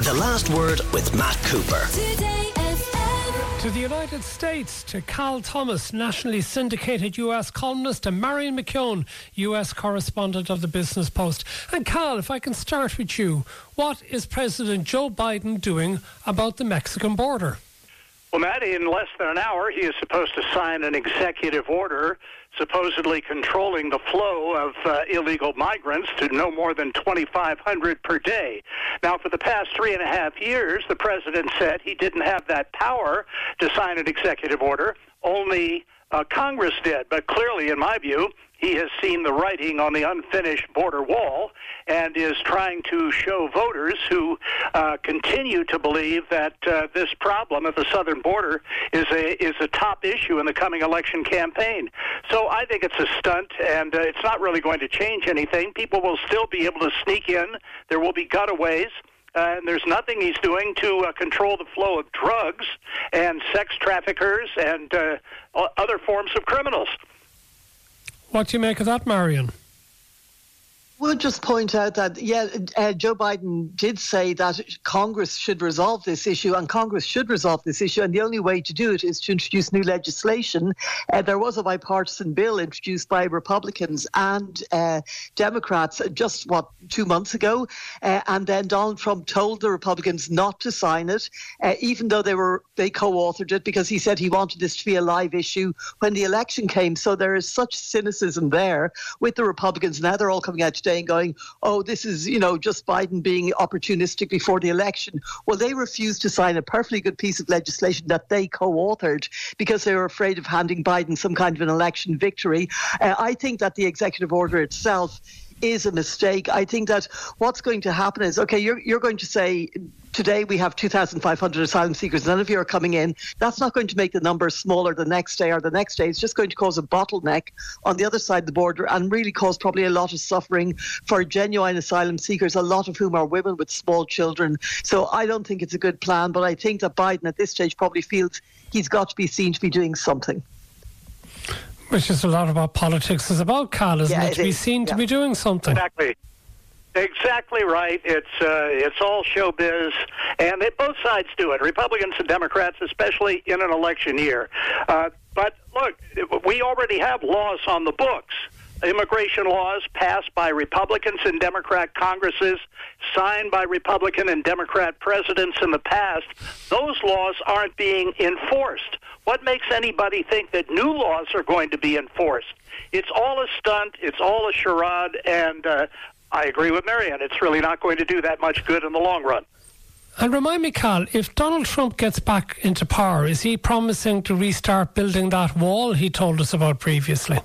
The Last Word with Matt Cooper. To the United States, to Cal Thomas, nationally syndicated US columnist, and Marion McKeown, US correspondent of the Business Post. And Cal, if I can start with you, what is President Joe Biden doing about the Mexican border? Well, Matt, in less than an hour, he is supposed to sign an executive order supposedly controlling the flow of illegal migrants to no more than 2,500 per day. Now, for the past 3.5 years, the president said he didn't have that power to sign an executive order. Only Congress did. But clearly, in my view, he has seen the writing on the unfinished border wall and is trying to show voters who continue to believe that this problem at the southern border is a top issue in the coming election campaign. So I think it's a stunt, and it's not really going to change anything. People will still be able to sneak in. There will be gutaways. And there's nothing he's doing to control the flow of drugs and sex traffickers and other forms of criminals. What do you make of that, Marion? We'll just point out that, Joe Biden did say that Congress should resolve this issue, and Congress should resolve this issue, and the only way to do it is to introduce new legislation. There was a bipartisan bill introduced by Republicans and Democrats just, 2 months ago, and then Donald Trump told the Republicans not to sign it, even though they co-authored it, because he said he wanted this to be a live issue when the election came. So there is such cynicism there with the Republicans. Now they're all coming out today and going, oh, this is, just Biden being opportunistic before the election. Well, they refused to sign a perfectly good piece of legislation that they co-authored because they were afraid of handing Biden some kind of an election victory. I think that the executive order itself is a mistake. I think that what's going to happen is, okay, you're going to say, today we have 2,500 asylum seekers. None of you are coming in. That's not going to make the numbers smaller the next day or the next day. It's just going to cause a bottleneck on the other side of the border and really cause probably a lot of suffering for genuine asylum seekers, a lot of whom are women with small children. So I don't think it's a good plan, but I think that Biden at this stage probably feels he's got to be seen to be doing something. Which is a lot about politics is about, Cal, isn't it? To be seen to be doing something. Exactly right. It's all showbiz, and both sides do it, Republicans and Democrats, especially in an election year. But look, we already have laws on the books. Immigration laws passed by Republicans and Democrat Congresses, signed by Republican and Democrat presidents in the past. Those laws aren't being enforced. What makes anybody think that new laws are going to be enforced? It's all a stunt. It's all a charade. And I agree with Marion. It's really not going to do that much good in the long run. And remind me, Cal, if Donald Trump gets back into power, is he promising to restart building that wall he told us about previously?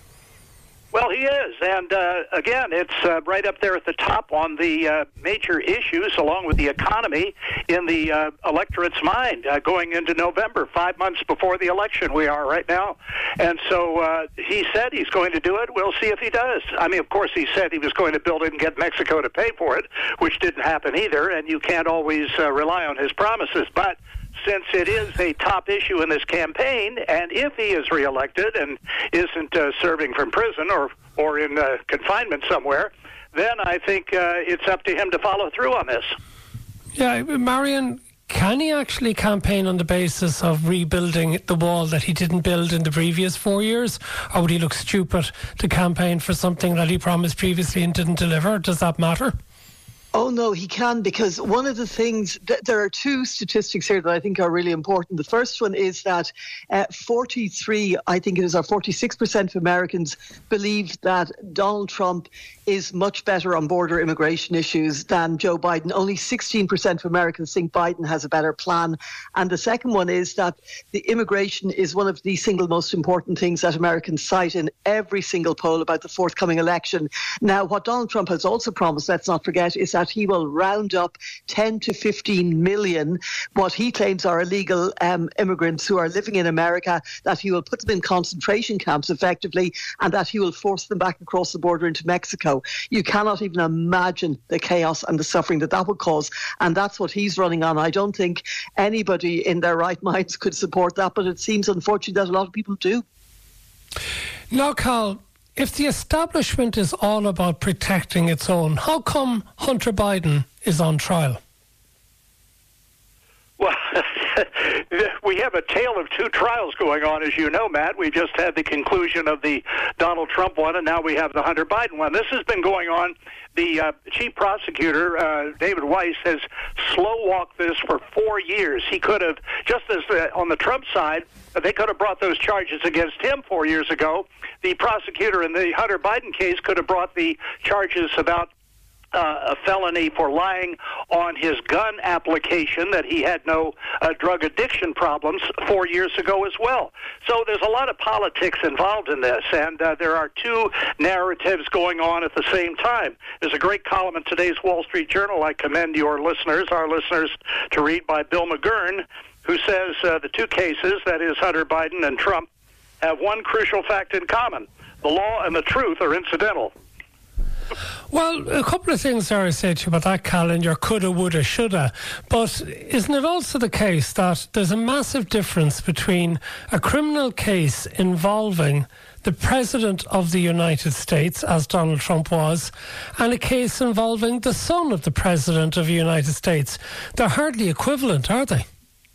Well, he is, and again, it's right up there at the top on the major issues, along with the economy, in the electorate's mind going into November, 5 months before the election we are right now. And so he said he's going to do it. We'll see if he does. I mean, of course, he said he was going to build it and get Mexico to pay for it, which didn't happen either, and you can't always rely on his promises. But since it is a top issue in this campaign, and if he is reelected and isn't serving from prison or in confinement somewhere, then I think it's up to him to follow through on this. Yeah, Marion, can he actually campaign on the basis of rebuilding the wall that he didn't build in the previous 4 years? Or would he look stupid to campaign for something that he promised previously and didn't deliver? Does that matter? Oh, no, he can, because one of the things, there are two statistics here that I think are really important. The first one is that 46% of Americans believe that Donald Trump is much better on border immigration issues than Joe Biden. Only 16% of Americans think Biden has a better plan. And the second one is that the immigration is one of the single most important things that Americans cite in every single poll about the forthcoming election. Now, what Donald Trump has also promised, let's not forget, is that he will round up 10 to 15 million, what he claims are illegal immigrants who are living in America, that he will put them in concentration camps effectively, and that he will force them back across the border into Mexico. You cannot even imagine the chaos and the suffering that would cause, and that's what he's running on. I don't think anybody in their right minds could support that, but it seems unfortunately that a lot of people do. Now, Cal, if the establishment is all about protecting its own, how come Hunter Biden is on trial? we have a tale of two trials going on, as you know, Matt. We just had the conclusion of the Donald Trump one, and now we have the Hunter Biden one. This has been going on. The chief prosecutor, David Weiss, has slow-walked this for 4 years. He could have, just as on the Trump side, they could have brought those charges against him 4 years ago. The prosecutor in the Hunter Biden case could have brought the charges about a felony for lying on his gun application that he had no drug addiction problems 4 years ago as well. So there's a lot of politics involved in this, and there are two narratives going on at the same time. There's a great column in today's Wall Street Journal I commend our listeners, to read by Bill McGurn, who says the two cases, that is Hunter Biden and Trump, have one crucial fact in common. The law and the truth are incidental. Well, a couple of things there I say to you about that, Colin, your coulda, woulda, shoulda. But isn't it also the case that there's a massive difference between a criminal case involving the President of the United States, as Donald Trump was, and a case involving the son of the President of the United States? They're hardly equivalent, are they?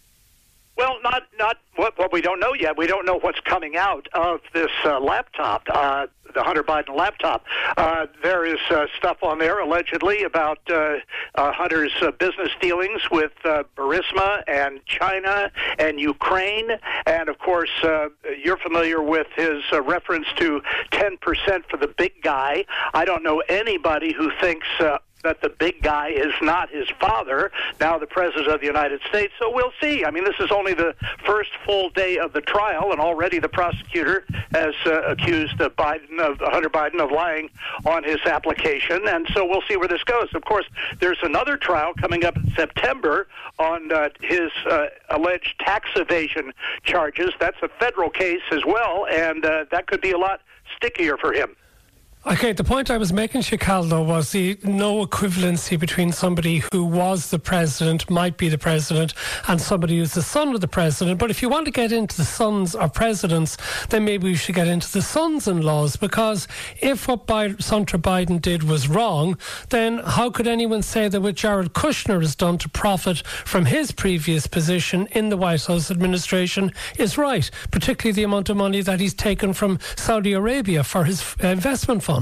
Well, not what we don't know yet. We don't know what's coming out of this laptop, the Hunter Biden laptop. There is stuff on there allegedly about Hunter's business dealings with Burisma and China and Ukraine. And, of course, you're familiar with his reference to 10% for the big guy. I don't know anybody who thinks that the big guy is not his father, now the President of the United States. So we'll see. I mean, this is only the first full day of the trial, and already the prosecutor has accused Hunter Biden of lying on his application, and so we'll see where this goes. Of course, there's another trial coming up in September on his alleged tax evasion charges. That's a federal case as well, and that could be a lot stickier for him. Okay, the point I was making, Shikal, though, was the no equivalency between somebody who was the president, might be the president, and somebody who's the son of the president. But if you want to get into the sons of presidents, then maybe we should get into the sons-in-laws, because if what Hunter Biden did was wrong, then how could anyone say that what Jared Kushner has done to profit from his previous position in the White House administration is right, particularly the amount of money that he's taken from Saudi Arabia for his investment fund?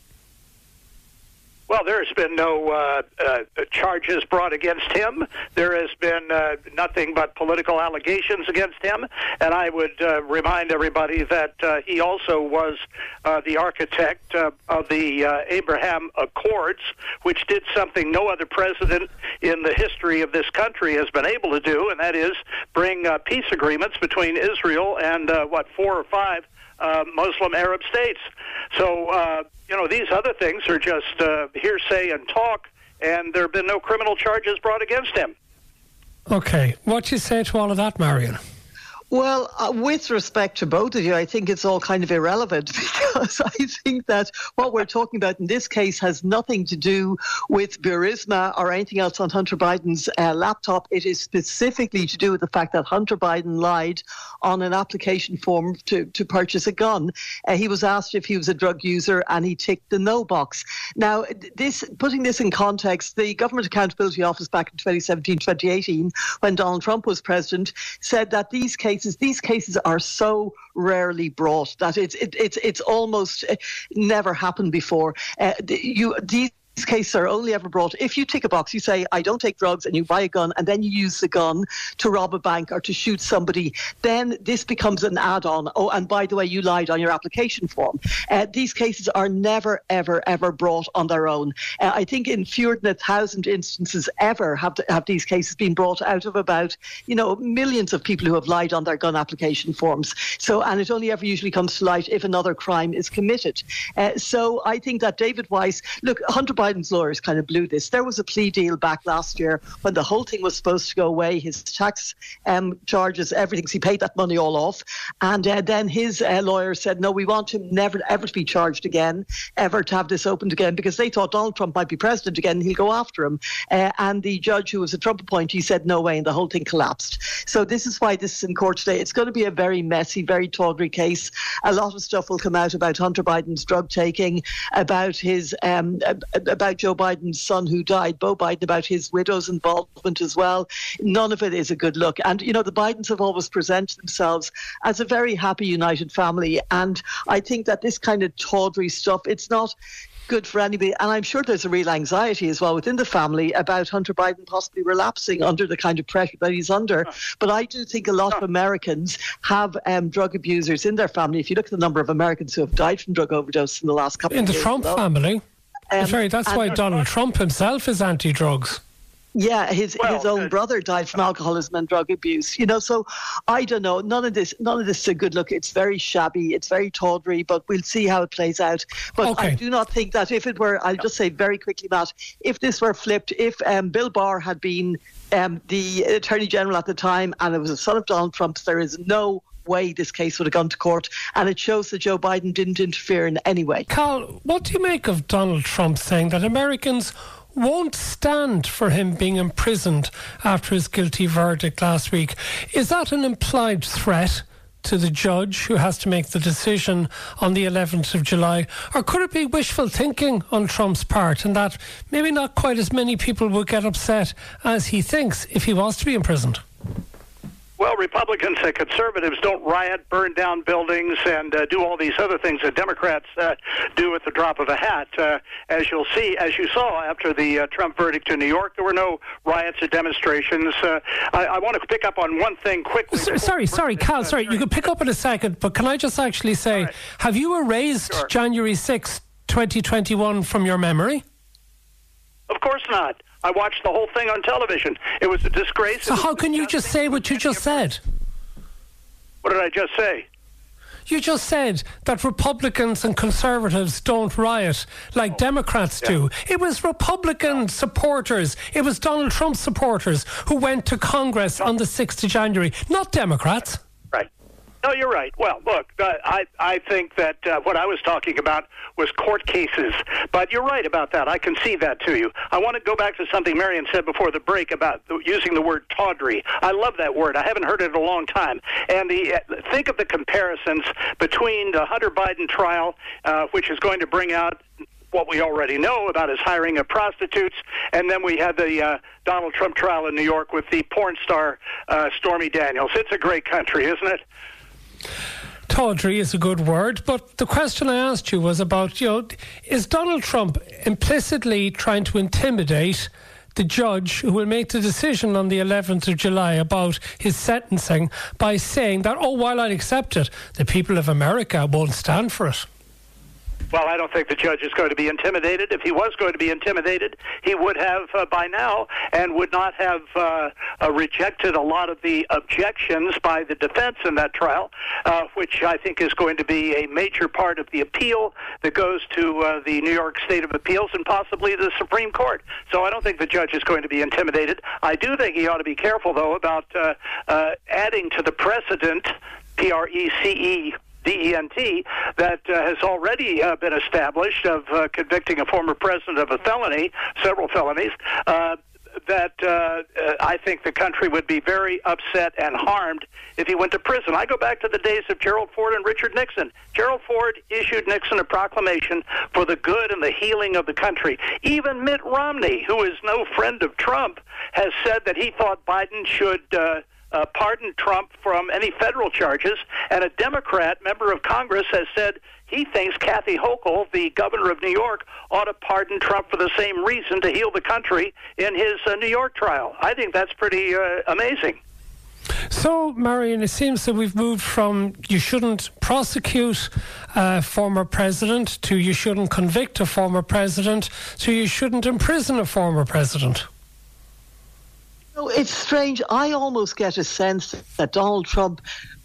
Well, there's been no charges brought against him. There has been nothing but political allegations against him. And I would remind everybody that he also was the architect of the Abraham Accords, which did something no other president in the history of this country has been able to do, and that is bring peace agreements between Israel and, 4 or 5 Muslim Arab states. So, these other things are just hearsay and talk, and there have been no criminal charges brought against him. Okay. What do you say to all of that, Marion? Well, with respect to both of you, I think it's all kind of irrelevant, because I think that what we're talking about in this case has nothing to do with Burisma or anything else on Hunter Biden's laptop. It is specifically to do with the fact that Hunter Biden lied on an application form to purchase a gun. He was asked if he was a drug user, and he ticked the no box. Now, putting this in context, the Government Accountability Office back in 2017-2018, when Donald Trump was president, said that these cases are so rarely brought that it's almost never happened before. These cases are only ever brought if you tick a box. You say, I don't take drugs, and you buy a gun, and then you use the gun to rob a bank or to shoot somebody. Then this becomes an add-on. Oh, and by the way, you lied on your application form. These cases are never, ever, ever brought on their own. I think in fewer than 1,000 instances ever have these cases been brought out of about, millions of people who have lied on their gun application forms. So, and it only ever usually comes to light if another crime is committed. So I think that David Weiss, look, Hunter Biden's lawyers kind of blew this. There was a plea deal back last year when the whole thing was supposed to go away. His tax charges, everything, he paid that money all off. And then his lawyers said, no, we want him never, ever to be charged again, ever to have this opened again, because they thought Donald Trump might be president again and he'll go after him. And the judge, who was a Trump appointee, said no way, and the whole thing collapsed. So this is why this is in court today. It's going to be a very messy, very tawdry case. A lot of stuff will come out about Hunter Biden's drug taking, about his about Joe Biden's son who died, Beau Biden, about his widow's involvement as well. None of it is a good look. And, the Bidens have always presented themselves as a very happy, united family. And I think that this kind of tawdry stuff, it's not good for anybody. And I'm sure there's a real anxiety as well within the family about Hunter Biden possibly relapsing under the kind of pressure that he's under. But I do think a lot of Americans have drug abusers in their family. If you look at the number of Americans who have died from drug overdose in the last couple of years. In the Trump family. That's why Donald Trump himself is anti-drugs. Yeah, his own brother died from alcoholism and drug abuse. So I don't know. None of this is a good look. It's very shabby. It's very tawdry. But we'll see how it plays out. But I do not think that if it were, I'll just say very quickly, Matt, if this were flipped, if Bill Barr had been the Attorney General at the time and it was a son of Donald Trump, there is no way this case would have gone to court, and it shows that Joe Biden didn't interfere in any way. Carl, what do you make of Donald Trump saying that Americans won't stand for him being imprisoned after his guilty verdict last week? Is that an implied threat to the judge who has to make the decision on the 11th of July? Or could it be wishful thinking on Trump's part, and that maybe not quite as many people would get upset as he thinks if he was to be imprisoned? Well, Republicans and conservatives don't riot, burn down buildings, and do all these other things that Democrats do at the drop of a hat. As you saw after the Trump verdict in New York, there were no riots or demonstrations. I want to pick up on one thing quickly. Sorry, Carl, you can pick up in a second, but can I just actually say, have you erased January 6, 2021 from your memory? Of course not. I watched the whole thing on television. It was a disgrace. So how can you just say what you just said? What did I just say? You just said that Republicans and conservatives don't riot like Democrats do. It was Republican supporters, it was Donald Trump supporters who went to Congress on the 6th of January, not Democrats. Right. No, you're right. Well, look, I think that what I was talking about was court cases. But you're right about that. I can see that to you. I want to go back to something Marion said before the break about using the word tawdry. I love that word. I haven't heard it in a long time. And think of the comparisons between the Hunter Biden trial, which is going to bring out what we already know about his hiring of prostitutes, and then we had the Donald Trump trial in New York with the porn star Stormy Daniels. It's a great country, isn't it? Tawdry is a good word, but the question I asked you was about, is Donald Trump implicitly trying to intimidate the judge who will make the decision on the 11th of July about his sentencing by saying that, while I'd accept it, the people of America won't stand for it? Well, I don't think the judge is going to be intimidated. If he was going to be intimidated, he would have by now and would not have rejected a lot of the objections by the defense in that trial, which I think is going to be a major part of the appeal that goes to the New York State of Appeals and possibly the Supreme Court. So I don't think the judge is going to be intimidated. I do think he ought to be careful, though, about adding to the precedent, PRECEDENT, that has already been established of convicting a former president of a felony, several felonies, that I think the country would be very upset and harmed if he went to prison. I go back to the days of Gerald Ford and Richard Nixon. Gerald Ford issued Nixon a proclamation for the good and the healing of the country. Even Mitt Romney, who is no friend of Trump, has said that he thought Biden should pardon Trump from any federal charges, and a Democrat member of Congress has said he thinks Kathy Hochul, the governor of New York, ought to pardon Trump for the same reason, to heal the country in his New York trial. I think that's pretty amazing. So, Marion, it seems that we've moved from you shouldn't prosecute a former president to you shouldn't convict a former president to you shouldn't imprison a former president. It's strange. I almost get a sense that Donald Trump,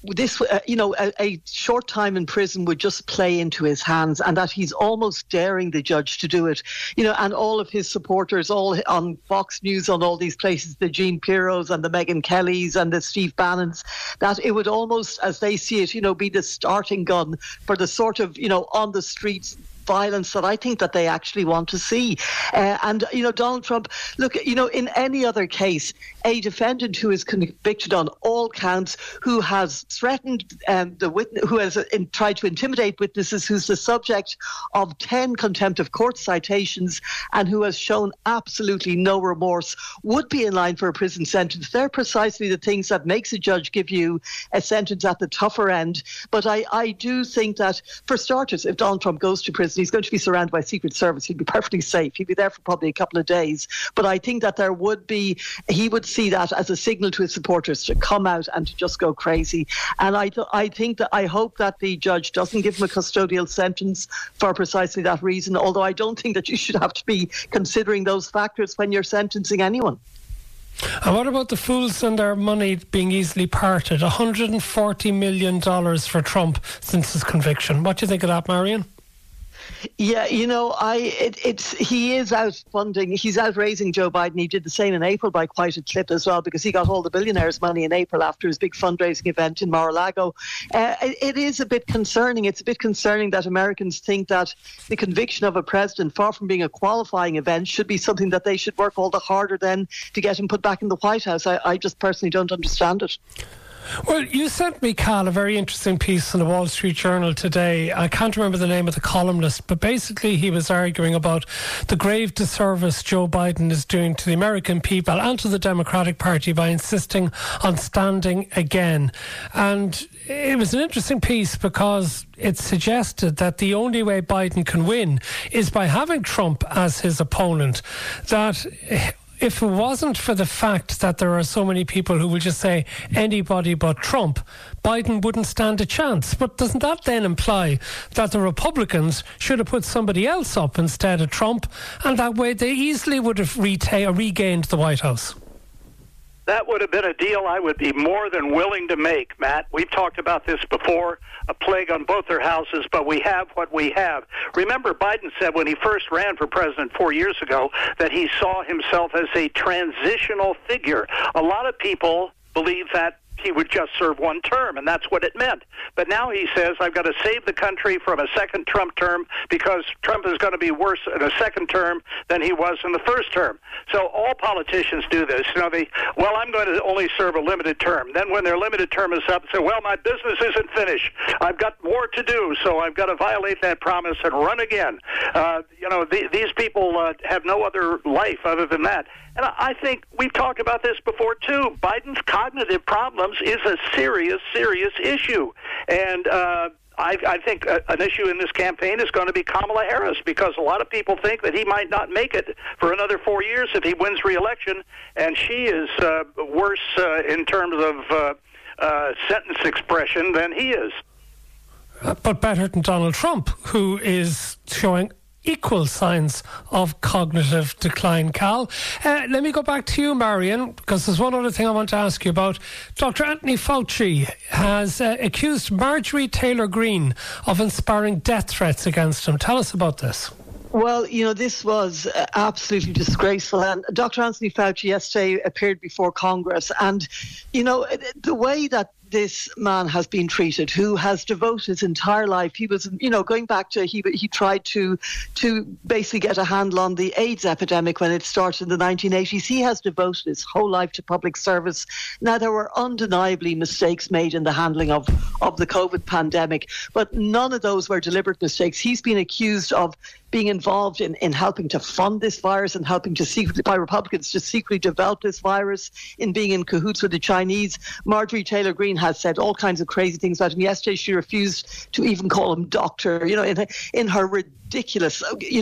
a short time in prison would just play into his hands, and that he's almost daring the judge to do it. And all of his supporters, all on Fox News, on all these places, the Jean Piros and the Megyn Kellys and the Steve Bannons, that it would almost, as they see it, be the starting gun for the sort of, on the streets violence that I think that they actually want to see. And Donald Trump, look, in any other case, a defendant who is convicted on all counts, who has threatened the witness, who has tried to intimidate witnesses, who's the subject of 10 contempt of court citations, and who has shown absolutely no remorse, would be in line for a prison sentence. They're precisely the things that makes a judge give you a sentence at the tougher end. But I do think that, for starters, if Donald Trump goes to prison, he's going to be surrounded by Secret Service. He'll be perfectly safe. He'll be there for probably a couple of days. But I think that he would see that as a signal to his supporters to come out and to just go crazy. And I hope that the judge doesn't give him a custodial sentence for precisely that reason, although I don't think that you should have to be considering those factors when you're sentencing anyone. And what about the fools and their money being easily parted? $140 million for Trump since his conviction. What do you think of that, Marion? Yeah, he is out funding. He's out raising Joe Biden. He did the same in April by quite a clip as well, because he got all the billionaires' money in April after his big fundraising event in Mar-a-Lago. It is a bit concerning. It's a bit concerning that Americans think that the conviction of a president, far from being a qualifying event, should be something that they should work all the harder then to get him put back in the White House. I just personally don't understand it. Well, you sent me, Cal, a very interesting piece in the Wall Street Journal today. I can't remember the name of the columnist, but basically he was arguing about the grave disservice Joe Biden is doing to the American people and to the Democratic Party by insisting on standing again. And it was an interesting piece because it suggested that the only way Biden can win is by having Trump as his opponent. That if it wasn't for the fact that there are so many people who will just say anybody but Trump, Biden wouldn't stand a chance. But doesn't that then imply that the Republicans should have put somebody else up instead of Trump, and that way they easily would have regained the White House? That would have been a deal I would be more than willing to make, Matt. We've talked about this before, a plague on both their houses, but we have what we have. Remember, Biden said when he first ran for president 4 years ago that he saw himself as a transitional figure. A lot of people believe that he would just serve one term, and that's what it meant. But now he says, I've got to save the country from a second Trump term because Trump is going to be worse in a second term than he was in the first term. So all politicians do this. I'm going to only serve a limited term. Then when their limited term is up, say, well, my business isn't finished. I've got more to do, so I've got to violate that promise and run again. These people have no other life other than that. And I think we've talked about this before, too. Biden's cognitive problems is a serious, serious issue. And I think an issue in this campaign is going to be Kamala Harris, because a lot of people think that he might not make it for another 4 years if he wins re-election. And she is worse in terms of sentence expression than he is. But better than Donald Trump, who is showing equal signs of cognitive decline. Cal, let me go back to you, Marion, because there's one other thing I want to ask you about. Dr. Anthony Fauci has accused Marjorie Taylor Greene of inspiring death threats against him. Tell us about this. Well, this was absolutely disgraceful. And Dr. Anthony Fauci yesterday appeared before Congress. And, the way that this man has been treated, who has devoted his entire life. He was, going back to, he tried to basically get a handle on the AIDS epidemic when it started in the 1980s. He has devoted his whole life to public service. Now, there were undeniably mistakes made in the handling of the COVID pandemic, but none of those were deliberate mistakes. He's been accused of being involved in helping to fund this virus and helping by Republicans to secretly develop this virus, in being in cahoots with the Chinese. Marjorie Taylor Greene has said all kinds of crazy things about him. Yesterday, she refused to even call him doctor, in her ridiculous,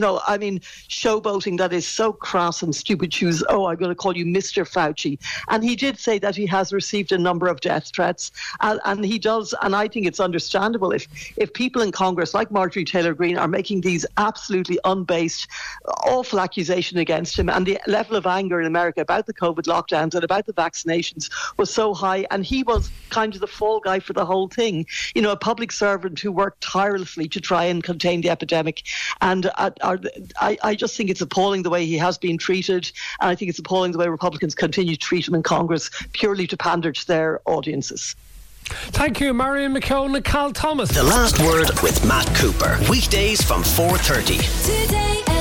showboating that is so crass and stupid. She was, I'm going to call you Mr. Fauci. And he did say that he has received a number of death threats. And he does, and I think it's understandable if people in Congress like Marjorie Taylor Greene are making these absolutely unbased, awful accusations against him, and the level of anger in America about the COVID lockdowns and about the vaccinations was so high, and he was kind of the fall guy for the whole thing. A public servant who worked tirelessly to try and contain the epidemic. And I just think it's appalling the way he has been treated, and I think it's appalling the way Republicans continue to treat him in Congress purely to pander to their audiences. Thank you, Marion McKeown and Cal Thomas. The Last Word with Matt Cooper. Weekdays from 4:30. Today